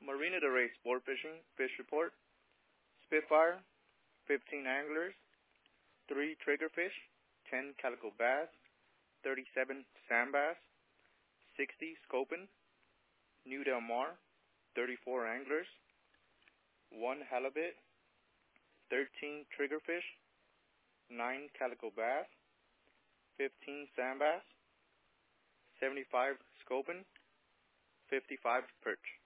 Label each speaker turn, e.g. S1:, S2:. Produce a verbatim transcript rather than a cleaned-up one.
S1: Marina del Rey Sport Fishing Fish Report. Spitfire, fifteen anglers, three triggerfish, ten calico bass, thirty-seven sand bass, sixty scopen. New Del Mar, thirty-four anglers, one halibut, thirteen triggerfish, nine calico bass, fifteen sand bass, seventy-five scopen, fifty-five perch.